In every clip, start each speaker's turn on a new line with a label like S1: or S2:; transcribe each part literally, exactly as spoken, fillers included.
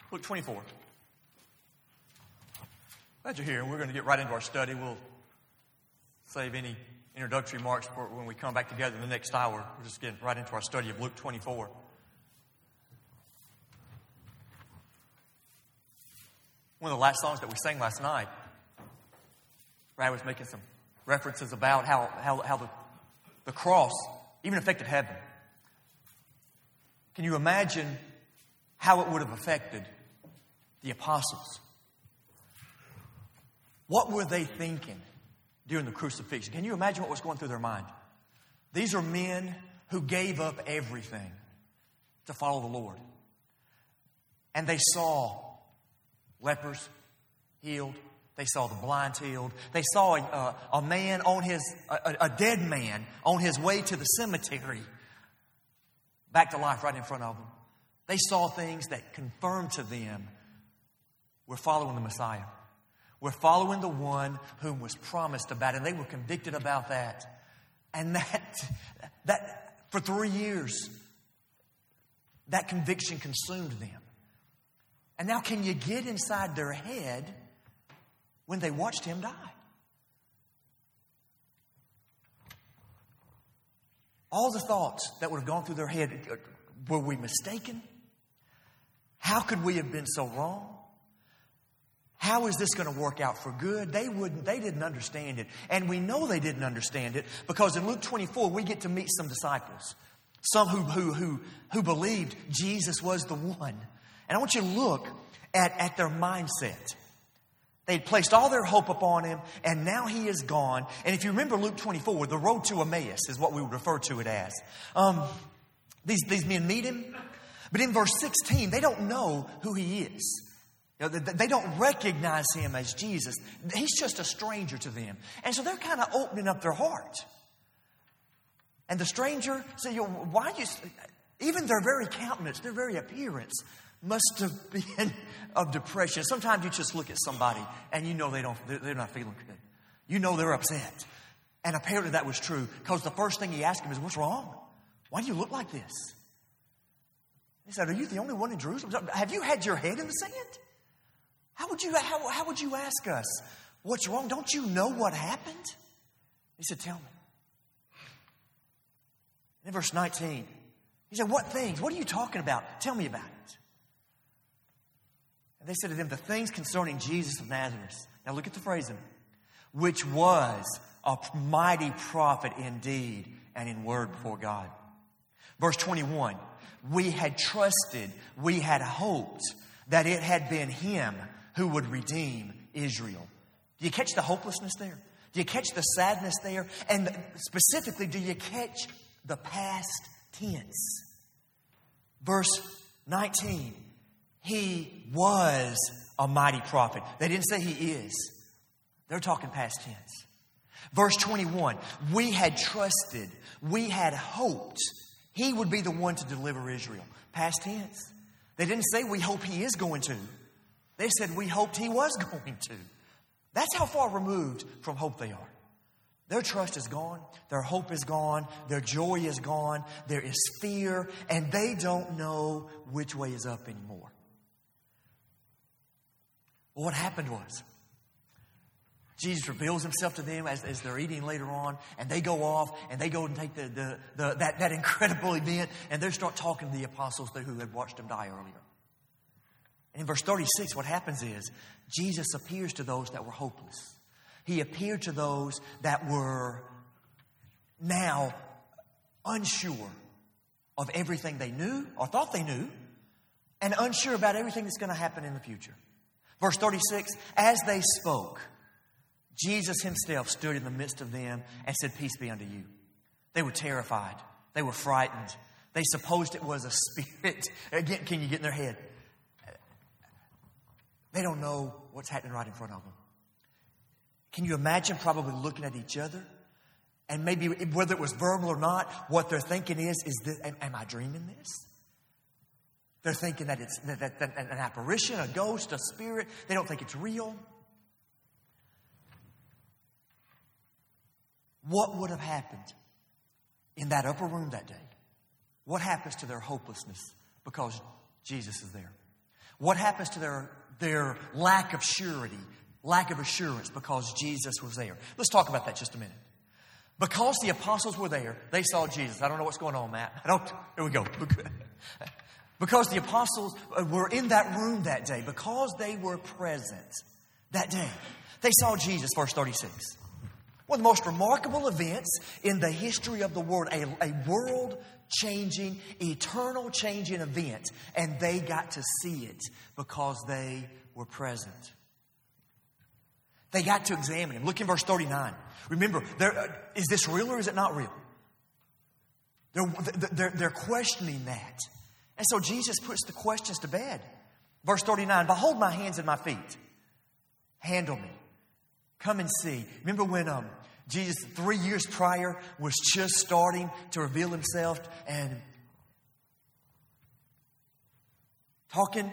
S1: Luke twenty-four. Glad you're here. We're going to get right into our study. We'll save any introductory remarks for when we come back together in the next hour. We're just getting right into our study of Luke twenty-four. One of the last songs that we sang last night, Brad was making some references about how, how, how the, the cross even affected heaven. Can you imagine how it would have affected the apostles? What were they thinking during the crucifixion? Can you imagine what was going through their mind? These are men who gave up everything to follow the Lord. And they saw lepers healed. They saw the blind healed. They saw a, a man on his, a, a dead man on his way to the cemetery back to life right in front of them. They saw things that confirmed to them we're following the Messiah. We're following the one whom was promised about, and they were convicted about that. And that, that for three years, that conviction consumed them. And now can you get inside their head when they watched him die? All the thoughts that would have gone through their head, were we mistaken? How could we have been so wrong? How is this going to work out for good? They wouldn't, they didn't understand it. And we know they didn't understand it because in Luke twenty-four, we get to meet some disciples. Some who, who, who, who believed Jesus was the one. And I want you to look at, at their mindset. They'd placed all their hope upon him, and now he is gone. And if you remember Luke twenty-four, the road to Emmaus is what we would refer to it as. Um, these, these men meet him, but in verse sixteen, they don't know who he is. You know, they don't recognize him as Jesus. He's just a stranger to them. And so they're kind of opening up their heart. And the stranger said, you know, why you, even their very countenance, their very appearance must have been of depression. Sometimes you just look at somebody and you know they don't, they're not feeling good. You know they're upset. And apparently that was true because the first thing he asked him is, what's wrong? Why do you look like this? He said, are you the only one in Jerusalem? Have you had your head in the sand? How would you, how, how would you ask us, what's wrong? Don't you know what happened? He said, tell me. In verse nineteen, he said, what things? What are you talking about? Tell me about it. And they said to them, the things concerning Jesus of Nazareth. Now look at the phrasing. Which was a mighty prophet indeed and in word before God. Verse twenty-one, we had trusted, we had hoped that it had been him who would redeem Israel. Do you catch the hopelessness there? Do you catch the sadness there? And specifically, do you catch the past tense? Verse nineteen, he was a mighty prophet. They didn't say he is. They're talking past tense. Verse twenty-one, we had trusted, we had hoped he would be the one to deliver Israel. Past tense. They didn't say we hope he is going to. They said we hoped he was going to. That's how far removed from hope they are. Their trust is gone. Their hope is gone. Their joy is gone. There is fear. And they don't know which way is up anymore. Well, what happened was Jesus reveals himself to them as, as they're eating later on. And they go off and they go and take the, the, the, that, that incredible event. And they start talking to the apostles who had watched him die earlier. And in verse thirty-six, what happens is Jesus appears to those that were hopeless. He appeared to those that were now unsure of everything they knew or thought they knew and unsure about everything that's going to happen in the future. Verse thirty-six, as they spoke, Jesus himself stood in the midst of them and said, peace be unto you. They were terrified. They were frightened. They supposed it was a spirit. Again, can you get in their head? They don't know what's happening right in front of them. Can you imagine probably looking at each other? And maybe whether it was verbal or not, what they're thinking is, is this, am, am I dreaming this? They're thinking that it's that, that, that an apparition, a ghost, a spirit. They don't think it's real. What would have happened in that upper room that day? What happens to their hopelessness because Jesus is there? What happens to their, their lack of surety, lack of assurance because Jesus was there? Let's talk about that just a minute. Because the apostles were there, they saw Jesus. I don't know what's going on, Matt. I don't. Here we go. Because the apostles were in that room that day, because they were present that day, they saw Jesus, verse thirty-six. One of the most remarkable events in the history of the world, a, a world-changing, eternal-changing event. And they got to see it because they were present. They got to examine him. Look in verse thirty-nine. Remember, uh, is this real or is it not real? They're, they're, they're questioning that. And so Jesus puts the questions to bed. Verse thirty-nine, behold my hands and my feet. Handle me. Come and see. Remember when um, Jesus, three years prior, was just starting to reveal himself and talking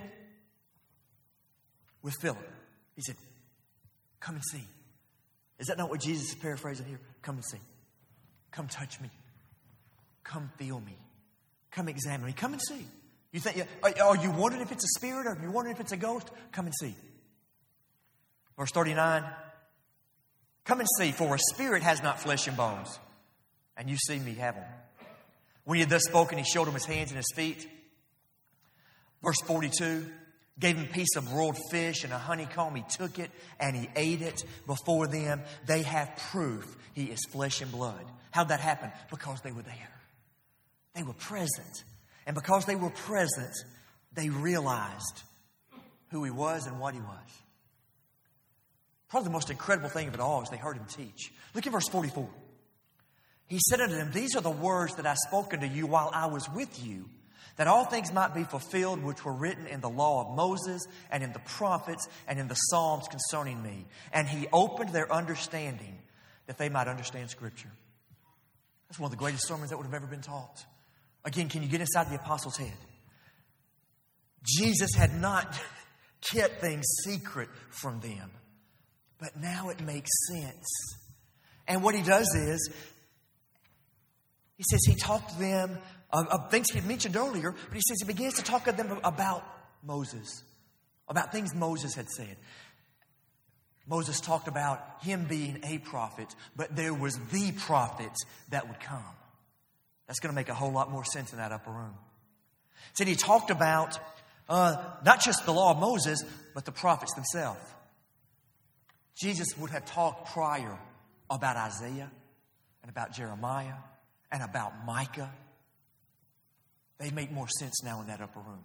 S1: with Philip. He said, come and see. Is that not what Jesus is paraphrasing here? Come and see. Come touch me. Come feel me. Come examine me. Come and see. You think, are you wondering if it's a spirit or are you wondering if it's a ghost? Come and see. Verse thirty-nine. Come and see, for a spirit has not flesh and bones, and you see me have them. When he had thus spoken, he showed him his hands and his feet. Verse forty-two. Gave him a piece of broiled fish and a honeycomb. He took it and he ate it before them. They have proof he is flesh and blood. How'd that happen? Because they were there. They were present. And because they were present, they realized who he was and what he was. Probably the most incredible thing of it all is they heard him teach. Look at verse forty-four. He said unto them, these are the words that I spoke unto you while I was with you, that all things might be fulfilled which were written in the law of Moses and in the prophets and in the Psalms concerning me. And he opened their understanding that they might understand Scripture. That's one of the greatest sermons that would have ever been taught. Again, can you get inside the apostle's head? Jesus had not kept things secret from them. But now it makes sense. And what he does is, he says he talked to them of, of things he had mentioned earlier, but he says he begins to talk to them about Moses, about things Moses had said. Moses talked about him being a prophet, but there was the prophet that would come. That's going to make a whole lot more sense in that upper room. He said he talked about uh, not just the law of Moses, but the prophets themselves. Jesus would have talked prior about Isaiah and about Jeremiah and about Micah. They make more sense now in that upper room.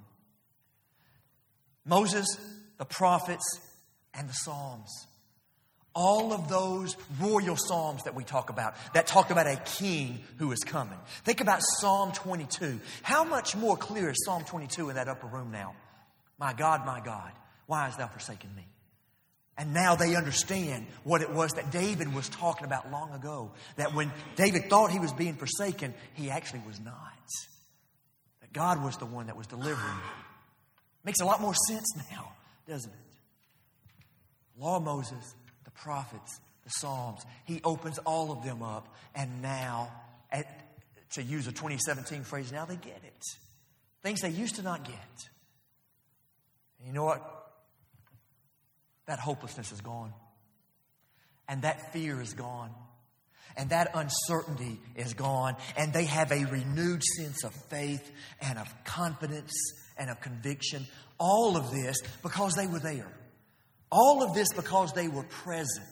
S1: Moses, the prophets, and the Psalms. All of those royal Psalms that we talk about, that talk about a king who is coming. Think about Psalm twenty-two. How much more clear is Psalm twenty-two in that upper room now? My God, my God, why hast thou forsaken me? And now they understand what it was that David was talking about long ago. That when David thought he was being forsaken, he actually was not. That God was the one that was delivering. Makes a lot more sense now, doesn't it? Law of Moses, the prophets, the Psalms. He opens all of them up. And now, at, to use a twenty seventeen phrase, now they get it. Things they used to not get. And you know what? That hopelessness is gone. And that fear is gone. And that uncertainty is gone. And they have a renewed sense of faith and of confidence and of conviction. All of this because they were there. All of this because they were present.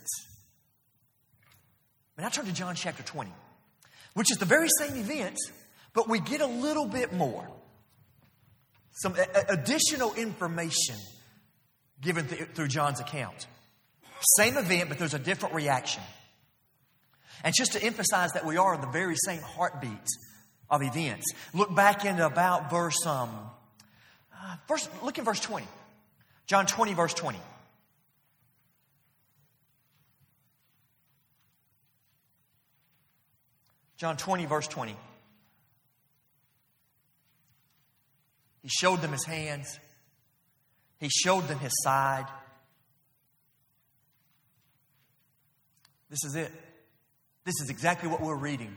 S1: And I turn to John chapter twenty, which is the very same event, but we get a little bit more. Some additional information given th- through John's account. Same event, but there's a different reaction. And just to emphasize that we are in the very same heartbeat of events, look back into about verse, um, uh, verse, look in verse twenty. John twenty, verse twenty. John twenty, verse twenty. He showed them his hands. He showed them his side. This is it. This is exactly what we're reading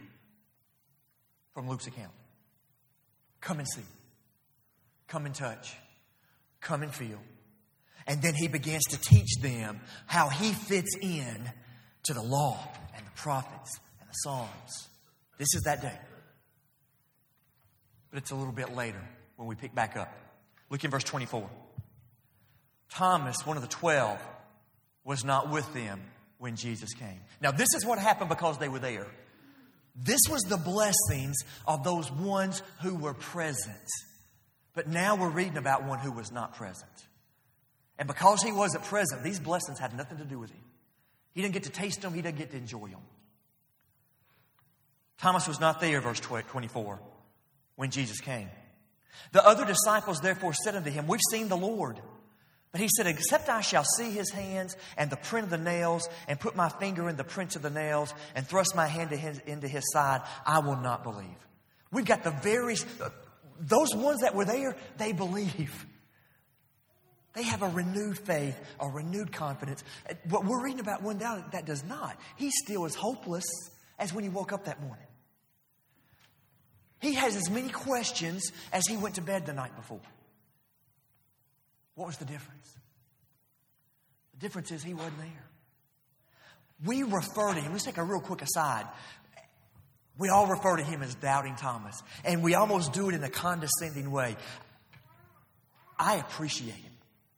S1: from Luke's account. Come and see. Come and touch. come and feel. And then he begins to teach them how he fits in to the law and the prophets and the Psalms. This is that day. But it's a little bit later when we pick back up. Look in verse twenty-four. Thomas, one of the twelve, was not with them when Jesus came. Now, this is what happened because they were there. This was the blessings of those ones who were present. But now we're reading about one who was not present. And because he wasn't present, these blessings had nothing to do with him. He didn't get to taste them. He didn't get to enjoy them. Thomas was not there, verse twenty-four, when Jesus came. The other disciples therefore said unto him, we've seen the Lord. But he said, except I shall see his hands and the print of the nails, and put my finger in the prints of the nails, and thrust my hand into his side, I will not believe. We've got the very, those ones that were there, they believe. They have a renewed faith, a renewed confidence. What we're reading about one down, that does not. He still is hopeless as when he woke up that morning. He has as many questions as he went to bed the night before. What was the difference? The difference is he wasn't there. We refer to him. Let's take a real quick aside. We all refer to him as Doubting Thomas. And we almost do it in a condescending way. I appreciate him.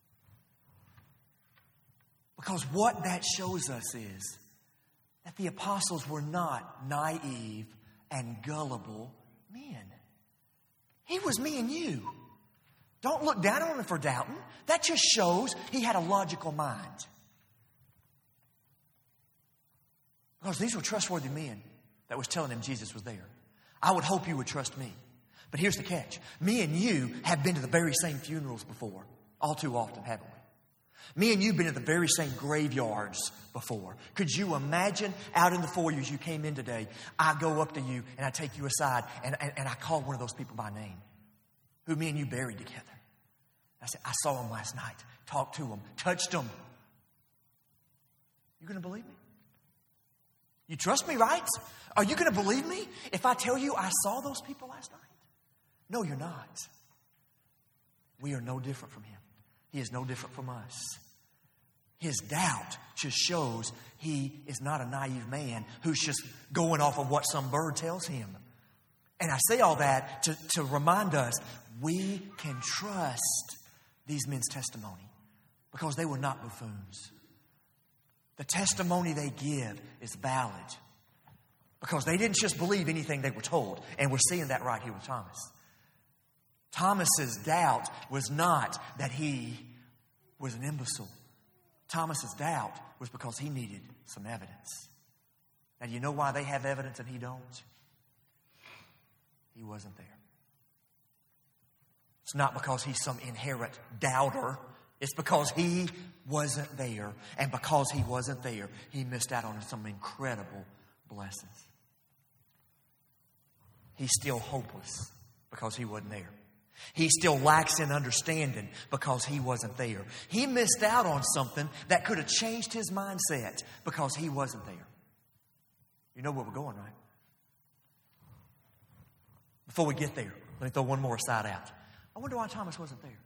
S1: Because what that shows us is that the apostles were not naive and gullible men. He was me and you. Don't look down on him for doubting. That just shows he had a logical mind. Because these were trustworthy men that was telling him Jesus was there. I would hope you would trust me. But here's the catch. Me and you have been to the very same funerals before. All too often, haven't we? Me and you have been to the very same graveyards before. Could you imagine out in the foyer as you came in today, I go up to you and I take you aside and, and, and I call one of those people by name who me and you buried together. I said, I saw him last night, talked to him, touched him. You going to believe me? You trust me, right? Are you going to believe me if I tell you I saw those people last night? No, you're not. We are no different from him. He is no different from us. His doubt just shows he is not a naive man who's just going off of what some bird tells him. And I say all that to, to remind us we can trust these men's testimony because they were not buffoons. The testimony they give is valid because they didn't just believe anything they were told. And we're seeing that right here with Thomas. Thomas's doubt was not that he was an imbecile. Thomas's doubt was because he needed some evidence. Now, you know why they have evidence and he don't? He wasn't there. It's not because he's some inherent doubter. It's because he wasn't there. And because he wasn't there, he missed out on some incredible blessings. He's still hopeless because he wasn't there. He still lacks in understanding because he wasn't there. He missed out on something that could have changed his mindset because he wasn't there. You know where we're going, right? Before we get there, let me throw one more aside out. I wonder why Thomas wasn't there.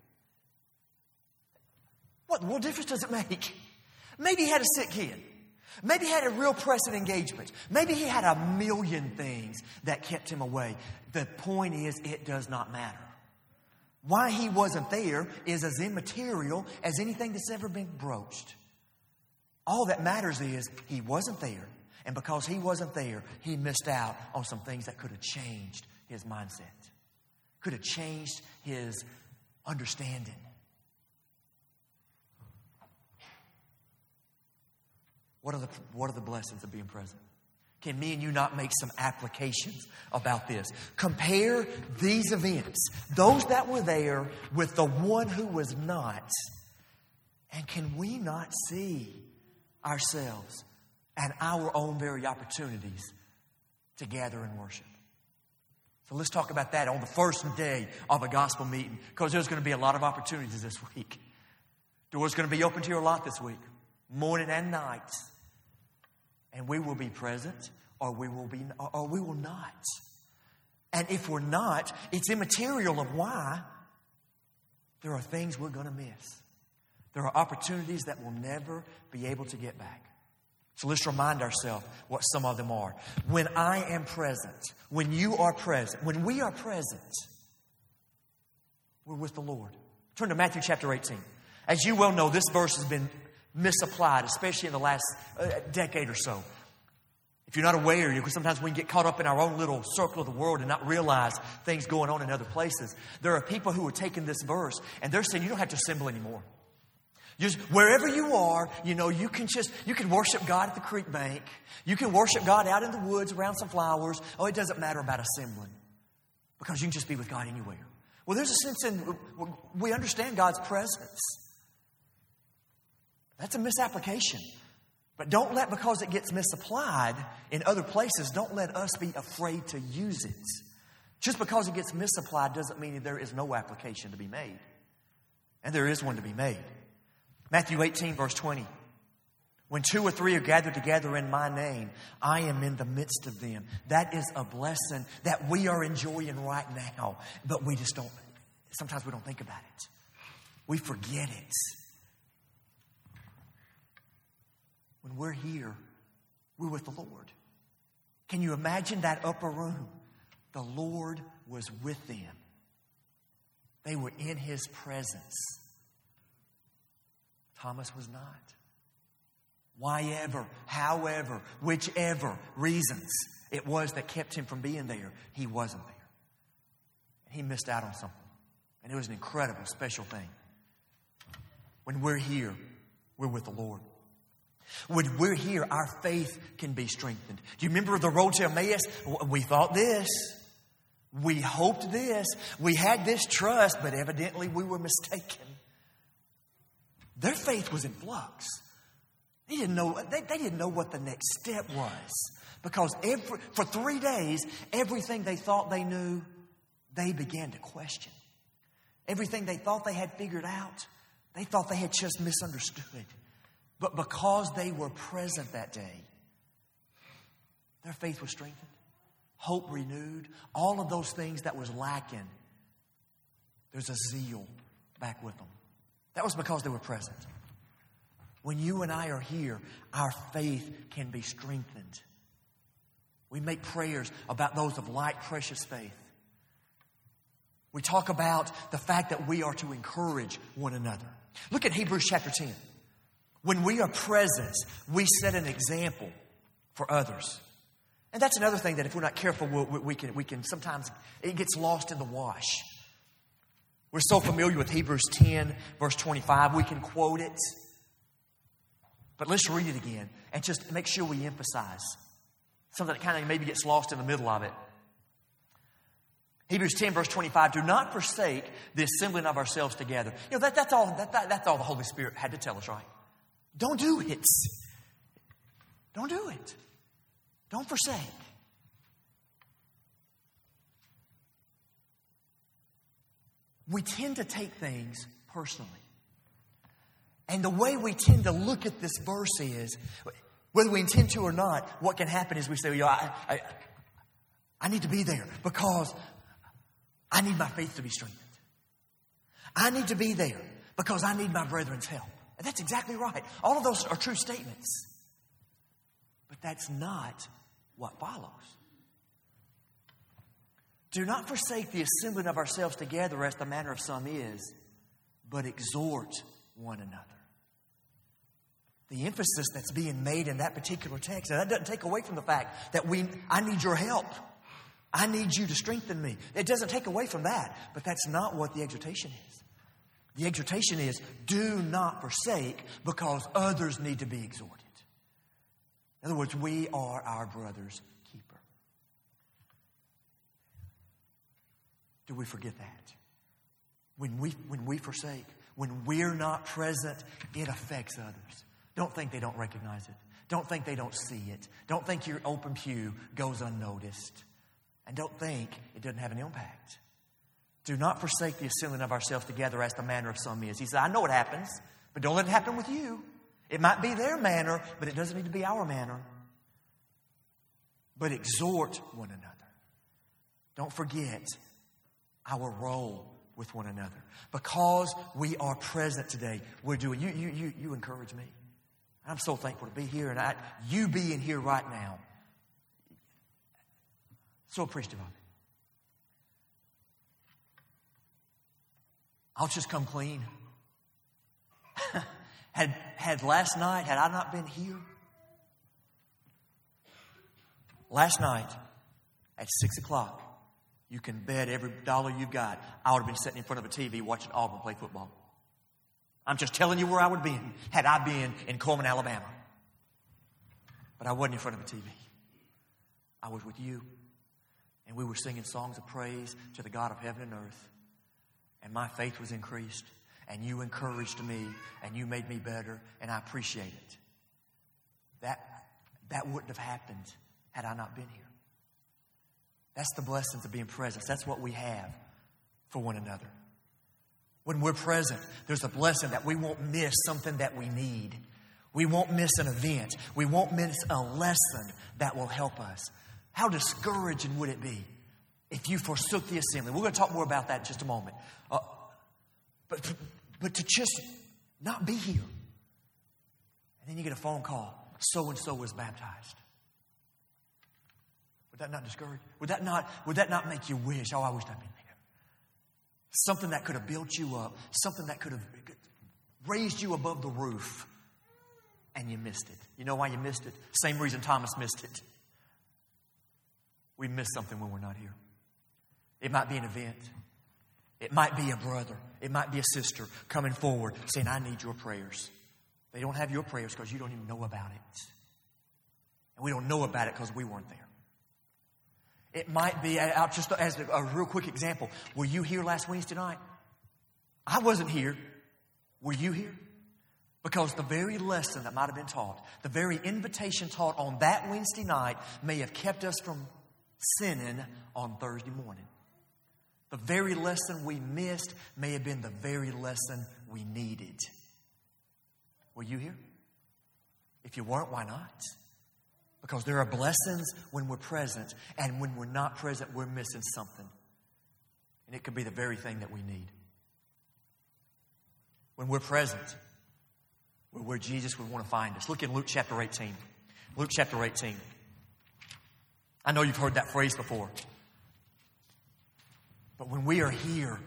S1: What, what difference does it make? Maybe he had a sick kid. Maybe he had a real pressing engagement. Maybe he had a million things that kept him away. The point is, it does not matter. Why he wasn't there is as immaterial as anything that's ever been broached. All that matters is he wasn't there. And because he wasn't there, he missed out on some things that could have changed his mindset. Could have changed his understanding. What are the, what are the blessings of being present? Can me and you not make some applications about this? Compare these events, those that were there, with the one who was not. And can we not see ourselves and our own very opportunities to gather and worship? So let's talk about that on the first day of a gospel meeting, because there's going to be a lot of opportunities this week. Doors going to be open to your lot this week, morning and night. And we will be present, or we will be, or we will not. And if we're not, it's immaterial of why. there are things we're going to miss. There are opportunities that we'll never be able to get back. So let's remind ourselves what some of them are. When I am present, when you are present, when we are present, we're with the Lord. Turn to Matthew chapter eighteen. As you well know, this verse has been misapplied, especially in the last uh, decade or so. If you're not aware, because sometimes we can get caught up in our own little circle of the world and not realize things going on in other places. There are people who are taking this verse and they're saying you don't have to assemble anymore. Just wherever you are, you know, you can just, you can worship God at the creek bank. You can worship God out in the woods around some flowers. Oh, it doesn't matter about assembling because you can just be with God anywhere. Well, there's a sense in, we understand God's presence. That's a misapplication. But don't let, because it gets misapplied in other places, don't let us be afraid to use it. Just because it gets misapplied doesn't mean there is no application to be made. And there is one to be made. Matthew eighteen, verse twenty. When two or three are gathered together in my name, I am in the midst of them. That is a blessing that we are enjoying right now. But we just don't, sometimes we don't think about it. We forget it. When we're here, we're with the Lord. Can you imagine that upper room? The Lord was with them. They were in His presence. Thomas was not. Why ever, however, whichever reasons it was that kept him from being there, he wasn't there. He missed out on something. And it was an incredible, special thing. When we're here, we're with the Lord. When we're here, our faith can be strengthened. Do you remember the road to Emmaus? We thought this. We hoped this. We had this trust, but evidently we were mistaken. Their faith was in flux. They didn't know, they, they didn't know what the next step was. Because every, for three days, everything they thought they knew, they began to question. Everything they thought they had figured out, they thought they had just misunderstood. But because they were present that day, their faith was strengthened, hope renewed, all of those things that was lacking, there's a zeal back with them. That was because they were present. When you and I are here, our faith can be strengthened. We make prayers about those of light, precious faith. We talk about the fact that we are to encourage one another. Look at Hebrews chapter ten. When we are present, we set an example for others. And that's another thing that if we're not careful, we, we, can, we can sometimes, it gets lost in the wash. We're so familiar with Hebrews ten, verse twenty-five, we can quote it. But let's read it again and just make sure we emphasize something that kind of maybe gets lost in the middle of it. Hebrews ten, verse twenty-five, do not forsake the assembling of ourselves together. You know, that, that's, all, that, that, that's all the Holy Spirit had to tell us, right? Don't do it. Don't do it. Don't forsake. We tend to take things personally. And the way we tend to look at this verse is, whether we intend to or not, what can happen is we say, well, I, I, I need to be there because I need my faith to be strengthened. I need to be there because I need my brethren's help. And that's exactly right. All of those are true statements. But that's not what follows. Do not forsake the assembling of ourselves together as the manner of some is, but exhort one another. The emphasis that's being made in that particular text, and that doesn't take away from the fact that we, I need your help. I need you to strengthen me. It doesn't take away from that, but that's not what the exhortation is. The exhortation is, do not forsake because others need to be exhorted. In other words, we are our brother's keeper. Do we forget that? When we, when we forsake, when we're not present, it affects others. Don't think they don't recognize it. Don't think they don't see it. Don't think your open pew goes unnoticed. And don't think it doesn't have an impact. Do not forsake the assembling of ourselves together as the manner of some is. He said, I know it happens, but don't let it happen with you. It might be their manner, but it doesn't need to be our manner. But exhort one another. Don't forget our role with one another. Because we are present today, we're doing, you, you, you, you encourage me. I'm so thankful to be here, and I, you being here right now. So appreciative of it. I'll just come clean. had, had last night, had I not been here, last night at six o'clock, you can bet every dollar you've got, I would have been sitting in front of a T V watching Auburn play football. I'm just telling you where I would have been had I been in Coleman, Alabama. But I wasn't in front of a T V. I was with you. And we were singing songs of praise to the God of heaven and earth. And my faith was increased. And you encouraged me. And you made me better. And I appreciate it. That, that wouldn't have happened had I not been here. That's the blessings of being present. That's what we have for one another. When we're present, there's a blessing that we won't miss something that we need. We won't miss an event. We won't miss a lesson that will help us. How discouraging would it be if you forsook the assembly? We're going to talk more about that in just a moment. Uh, but, but to just not be here. And then you get a phone call. So-and-so was baptized. Would that not discourage? Would that not, would that not make you wish, oh, I wish I'd been there? Something that could have built you up. Something that could have raised you above the roof. And you missed it. You know why you missed it? Same reason Thomas missed it. We miss something when we're not here. It might be an event. It might be a brother. It might be a sister coming forward saying, I need your prayers. They don't have your prayers because you don't even know about it. And we don't know about it because we weren't there. It might be, just as a real quick example, were you here last Wednesday night? I wasn't here. Were you here? Because the very lesson that might have been taught, the very invitation taught on that Wednesday night may have kept us from sinning on Thursday morning. The very lesson we missed may have been the very lesson we needed. Were you here? If you weren't, why not? Because there are blessings when we're present, and when we're not present, we're missing something. And it could be the very thing that we need. When we're present, we're where Jesus would want to find us. Look in Luke chapter eighteen. Luke chapter eighteen. I know you've heard that phrase before. But when we are here,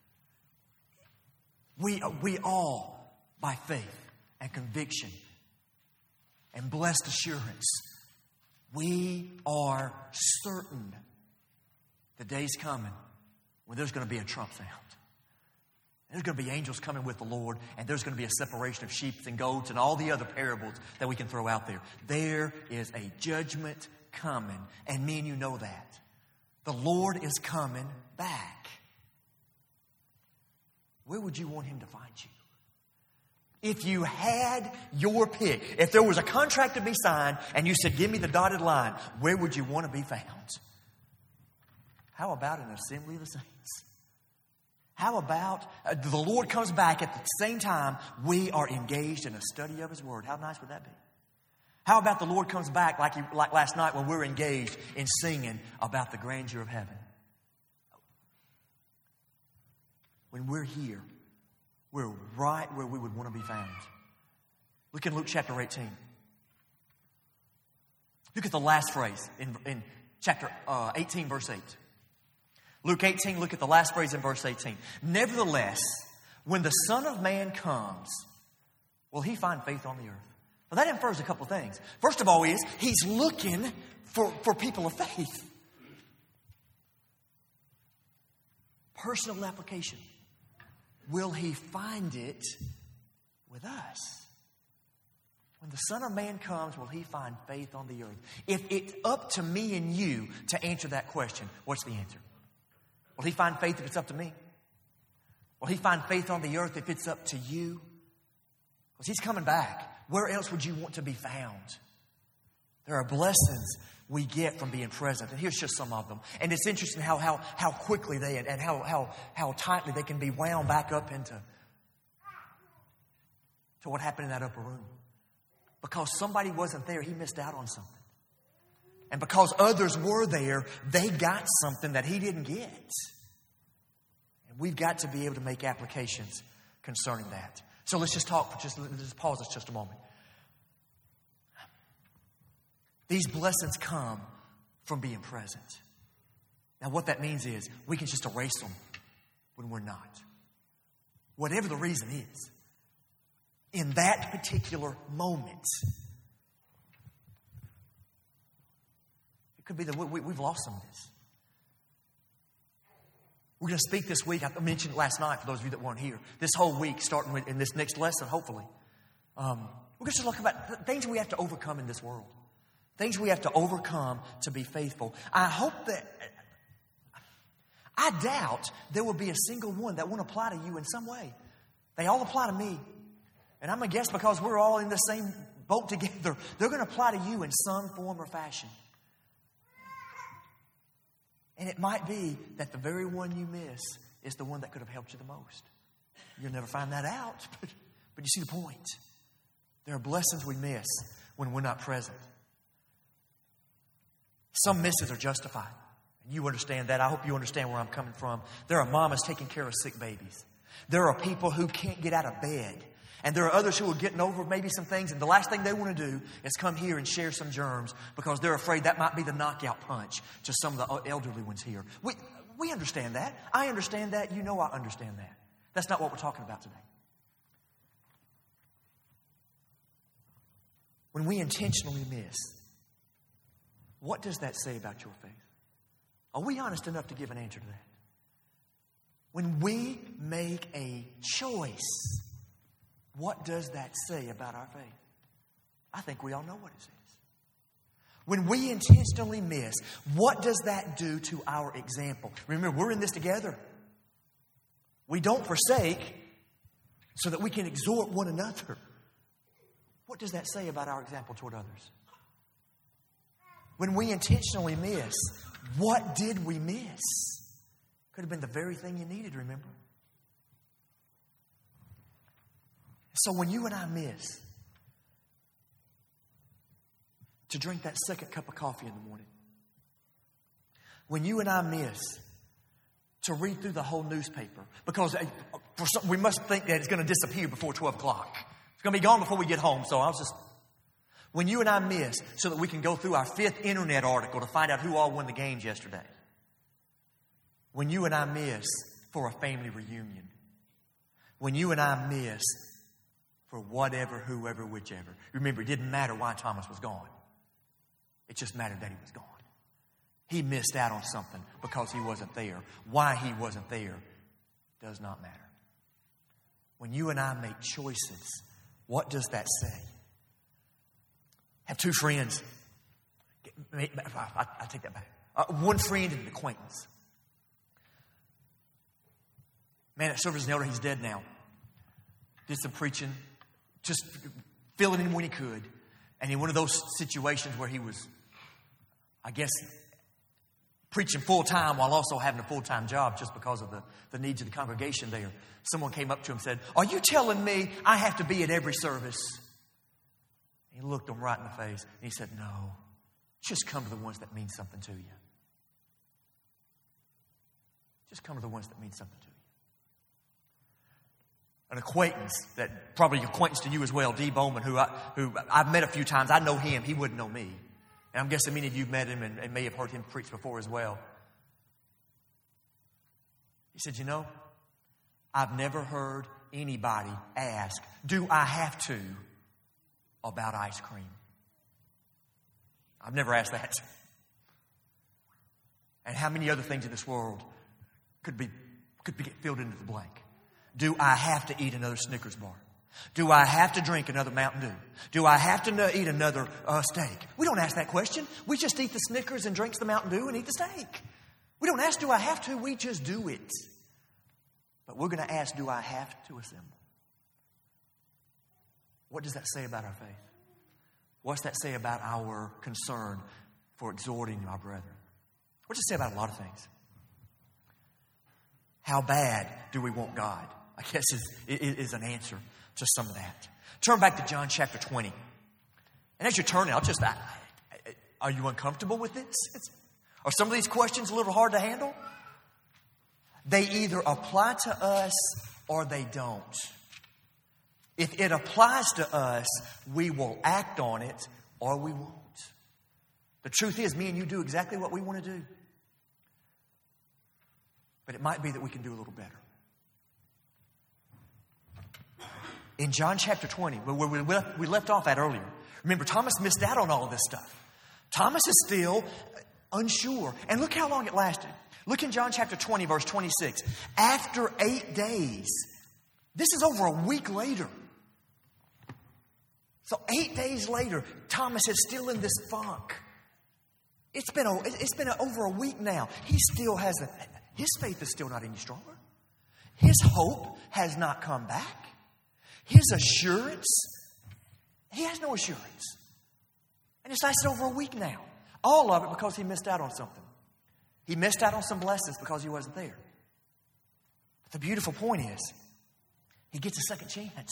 S1: we, we all, by faith and conviction and blessed assurance, we are certain the day's coming when there's going to be a trump sound. There's going to be angels coming with the Lord, and there's going to be a separation of sheep and goats and all the other parables that we can throw out there. There is a judgment coming, and me and you know that. The Lord is coming back. Where would you want him to find you? If you had your pick, if there was a contract to be signed and you said, give me the dotted line, where would you want to be found? How about an assembly of the saints? How about uh, the Lord comes back at the same time we are engaged in a study of his word? How nice would that be? How about the Lord comes back like, he, like last night when we were engaged in singing about the grandeur of heaven? When we're here, we're right where we would want to be found. Look in Luke chapter eighteen. Look at the last phrase in, in chapter uh, eighteen, verse eight. Luke eighteen, look at the last phrase in verse eighteen. Nevertheless, when the Son of Man comes, will he find faith on the earth? Well, that infers a couple of things. First of all is, he's looking for, for people of faith. Personal application. Will he find it with us? When the Son of Man comes, will he find faith on the earth? If it's up to me and you to answer that question, what's the answer? Will he find faith if it's up to me? Will he find faith on the earth if it's up to you? Because he's coming back. Where else would you want to be found? There are blessings we get from being present. And here's just some of them. And it's interesting how how how quickly they and how how how tightly they can be wound back up into to what happened in that upper room. Because somebody wasn't there, he missed out on something. And because others were there, they got something that he didn't get. We've got to be able to make applications concerning that. So let's just talk for just, let's just pause this just a moment. These blessings come from being present. Now what that means is we can just erase them when we're not. Whatever the reason is. In that particular moment. It could be that we, we've lost some of this. We're going to speak this week. I mentioned it last night for those of you that weren't here. This whole week, starting with, in this next lesson, hopefully. Um, we're going to look about things we have to overcome in this world. Things we have to overcome to be faithful. I hope that... I doubt there will be a single one that won't apply to you in some way. They all apply to me. And I'm going to guess because we're all in the same boat together, they're going to apply to you in some form or fashion. And it might be that the very one you miss is the one that could have helped you the most. You'll never find that out, but, but you see the point. There are blessings we miss when we're not present. Some misses are justified. And you understand that. I hope you understand where I'm coming from. There are mamas taking care of sick babies. There are people who can't get out of bed. And there are others who are getting over maybe some things, and the last thing they want to do is come here and share some germs because they're afraid that might be the knockout punch to some of the elderly ones here. We, we understand that. I understand that. You know I understand that. That's not what we're talking about today. When we intentionally miss, what does that say about your faith? Are we honest enough to give an answer to that? When we make a choice, what does that say about our faith? I think we all know what it says. When we intentionally miss, what does that do to our example? Remember, we're in this together. We don't forsake so that we can exhort one another. What does that say about our example toward others? When we intentionally miss, what did we miss? Could have been the very thing you needed, remember? So when you and I miss to drink that second cup of coffee in the morning, when you and I miss to read through the whole newspaper, because for some, we must think that it's going to disappear before twelve o'clock. It's going to be gone before we get home. So I was just, when you and I miss so that we can go through our fifth internet article to find out who all won the games yesterday. When you and I miss for a family reunion. When you and I miss for whatever, whoever, whichever. Remember, it didn't matter why Thomas was gone. It just mattered that he was gone. He missed out on something because he wasn't there. Why he wasn't there does not matter. When you and I make choices, what does that say? I have two friends. I, I take that back. Uh, one friend and an acquaintance. Man that served as an elder, he's dead now. Did some preaching, just filling in when he could. And in one of those situations where he was, I guess, preaching full-time while also having a full-time job just because of the, the needs of the congregation there, someone came up to him and said, "Are you telling me I have to be at every service?" He looked him right in the face and he said, "No, just come to the ones that mean something to you. Just come to the ones that mean something to you." An acquaintance that probably acquaintance to you as well, D. Bowman, who, I, who I've met a few times. I know him. He wouldn't know me. And I'm guessing many of you have met him and, and may have heard him preach before as well. He said, "You know, I've never heard anybody ask, 'Do I have to?' about ice cream. I've never asked that." And how many other things in this world could be could be filled into the blank? Do I have to eat another Snickers bar? Do I have to drink another Mountain Dew? Do I have to no- eat another uh, steak? We don't ask that question. We just eat the Snickers and drink the Mountain Dew and eat the steak. We don't ask, do I have to? We just do it. But we're going to ask, do I have to assemble? What does that say about our faith? What's that say about our concern for exhorting our brethren? What does it say about a lot of things? How bad do we want God? I guess is, is an answer to some of that. Turn back to John chapter twenty. And as you're turning, I'll just, I, I, are you uncomfortable with this? It's, are some of these questions a little hard to handle? They either apply to us or they don't. If it applies to us, we will act on it or we won't. The truth is, me and you do exactly what we want to do. But it might be that we can do a little better. In John chapter twenty, where we left, we left off at earlier, remember, Thomas missed out on all of this stuff. Thomas is still unsure. And look how long it lasted. Look in John chapter twenty, verse twenty-six. After eight days, this is over a week later. So eight days later, Thomas is still in this funk. It's been a, it's been a, over a week now. He still hasn't, his faith is still not any stronger. His hope has not come back. His assurance, he has no assurance. And it's lasted over a week now. All of it because he missed out on something. He missed out on some blessings because he wasn't there. But the beautiful point is, he gets a second chance.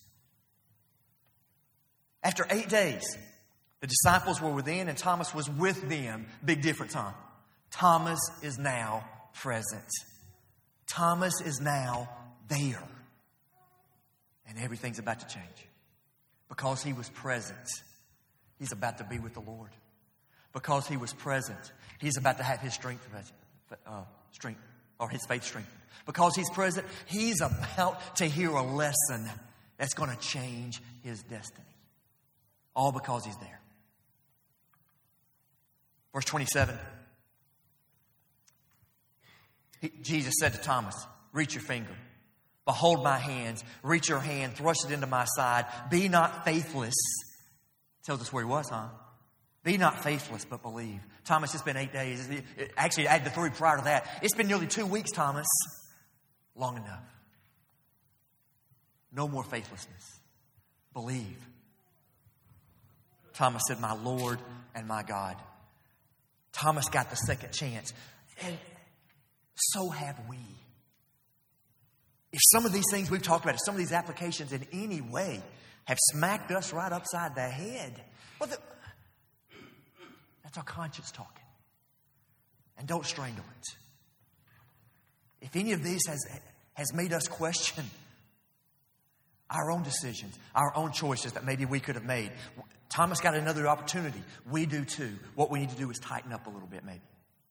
S1: After eight days, the disciples were within and Thomas was with them. Big difference, huh? Thomas is now present. Thomas is now there. And everything's about to change. Because he was present, he's about to be with the Lord. Because he was present, he's about to have his strength, uh, strength or his faith strengthened. Because he's present, he's about to hear a lesson that's going to change his destiny. All because he's there. Verse twenty-seven. He, Jesus said to Thomas, reach your finger. Behold my hands. Reach your hand. Thrust it into my side. Be not faithless. Tells us where he was, huh? Be not faithless, but believe. Thomas, it's been eight days. Actually, add the three prior to that. It's been nearly two weeks, Thomas. Long enough. No more faithlessness. Believe. Thomas said, my Lord and my God. Thomas got the second chance. And so have we. If some of these things we've talked about, if some of these applications in any way have smacked us right upside the head, well, the, that's our conscience talking. And don't strangle it. If any of these has, has made us question our own decisions, our own choices that maybe we could have made, Thomas got another opportunity. We do too. What we need to do is tighten up a little bit, maybe.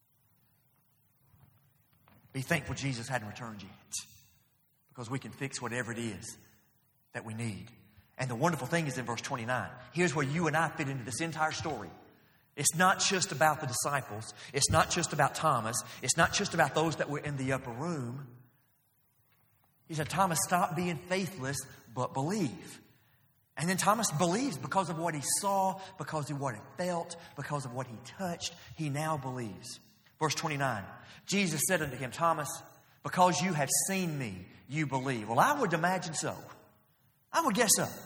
S1: Be thankful Jesus hadn't returned yet. Because we can fix whatever it is that we need. And the wonderful thing is in verse twenty-nine. Here's where you and I fit into this entire story. It's not just about the disciples. It's not just about Thomas. It's not just about those that were in the upper room. He said, Thomas, stop being faithless, but believe. And then Thomas believes because of what he saw, because of what he felt, because of what he touched. He now believes. Verse twenty-nine. Jesus said unto him, Thomas, because you have seen me, you believe. Well, I would imagine so. I would guess so.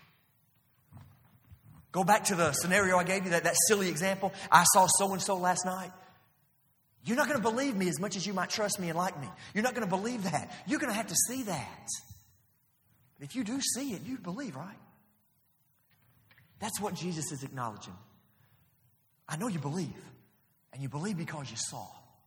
S1: Go back to the scenario I gave you, that, that silly example. I saw so-and-so last night. You're not going to believe me as much as you might trust me and like me. You're not going to believe that. You're going to have to see that. But if you do see it, you believe, right? That's what Jesus is acknowledging. I know you believe. And you believe because you saw.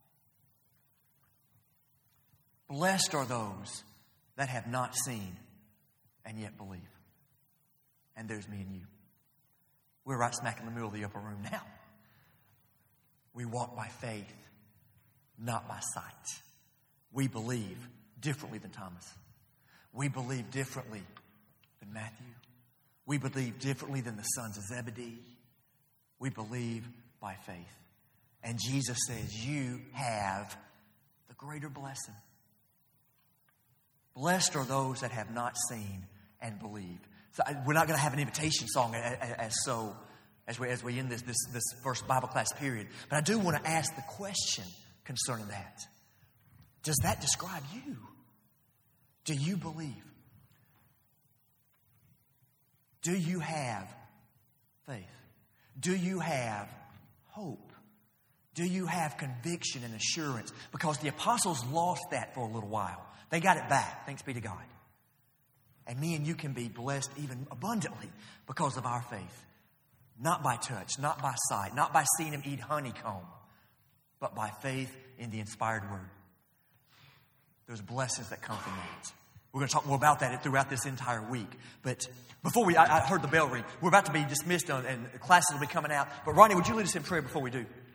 S1: Blessed are those that have not seen and yet believe. And there's me and you. We're right smack in the middle of the upper room now. We walk by faith, not by sight. We believe differently than Thomas. We believe differently than Matthew. We believe differently than the sons of Zebedee. We believe by faith. And Jesus says, you have the greater blessing. Blessed are those that have not seen and believed. So we're not going to have an invitation song as, as so as we as we end this, this this first Bible class period. But I do want to ask the question concerning that. Does that describe you? Do you believe? Do you have faith? Do you have hope? Do you have conviction and assurance? Because the apostles lost that for a little while. They got it back, thanks be to God. And me and you can be blessed even abundantly because of our faith. Not by touch, not by sight, not by seeing him eat honeycomb, but by faith in the inspired word. There's blessings that come from that. We're going to talk more about that throughout this entire week. But before we, I, I heard the bell ring. We're about to be dismissed and, and classes will be coming out. But Ronnie, would you lead us in prayer before we do?